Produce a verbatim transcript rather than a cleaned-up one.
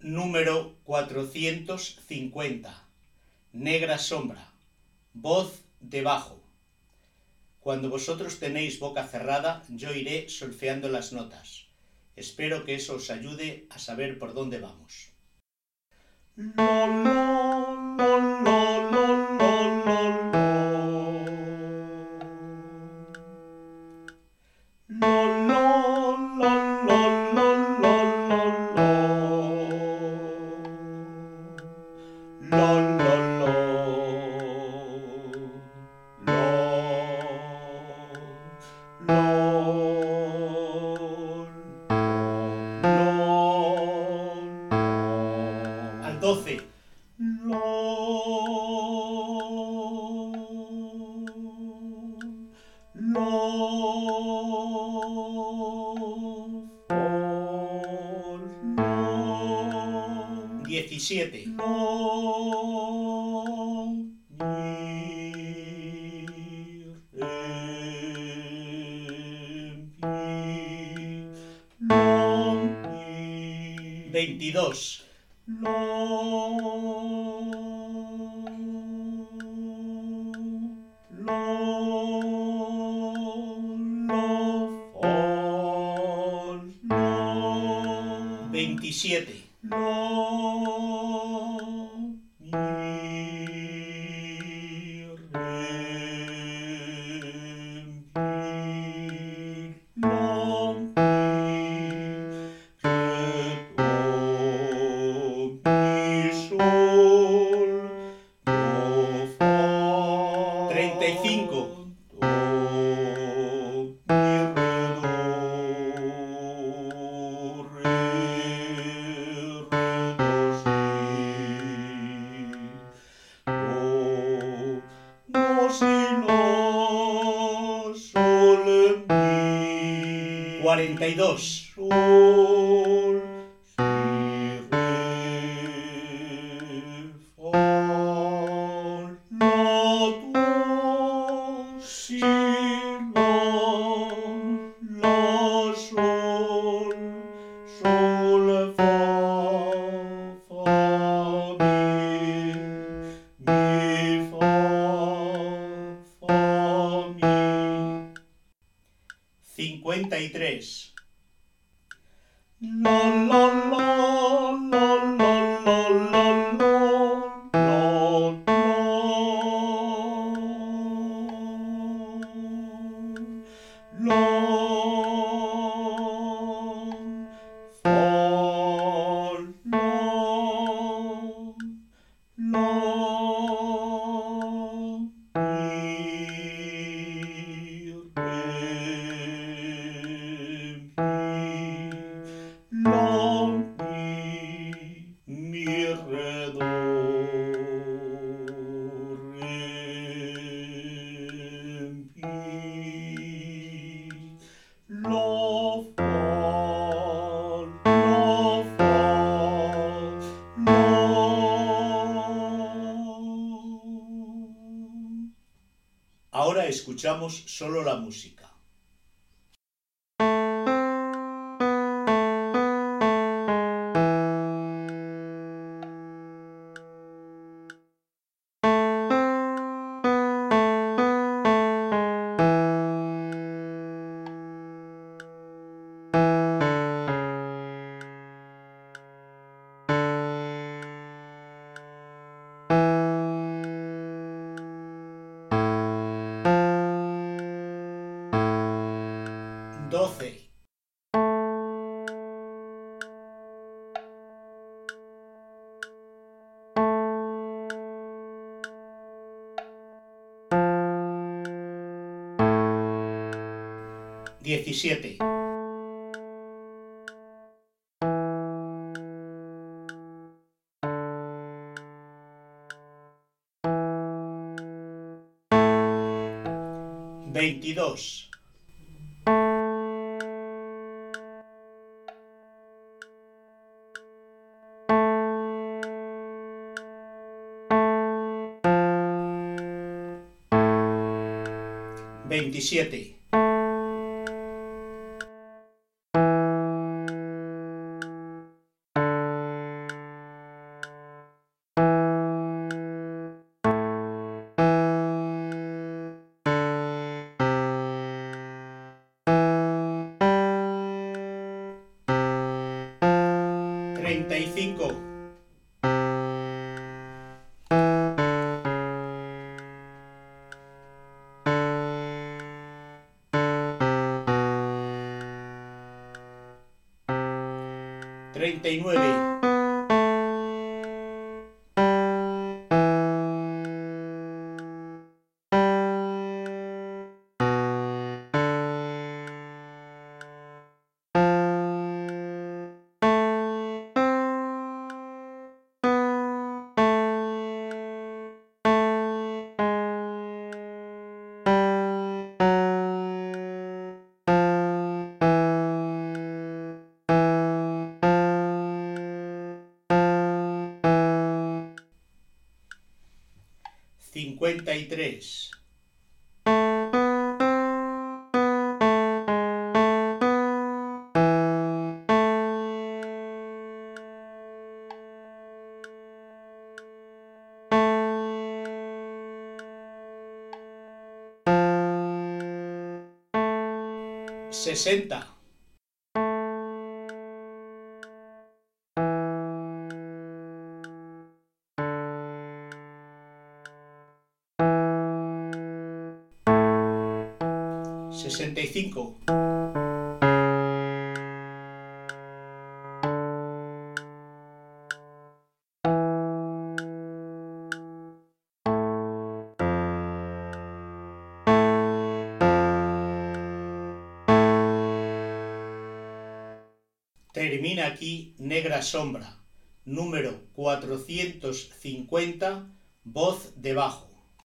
número cuatrocientos cincuenta. Negra sombra. Voz debajo. Cuando vosotros tenéis boca cerrada, yo iré solfeando las notas. Espero que eso os ayude a saber por dónde vamos. Al doce. Diecisiete. Veintidós. Veintisiete. Treinta y cinco. Cuarenta y dos. Cincuenta y tres. Ahora escuchamos solo la música. doce. Diecisiete. Veintidós. Veintisiete. treinta y cinco, treinta y nueve, cincuenta y tres, sesenta, sesenta y cinco, termina aquí Negra Sombra, número cuatrocientos cincuenta, voz de bajo.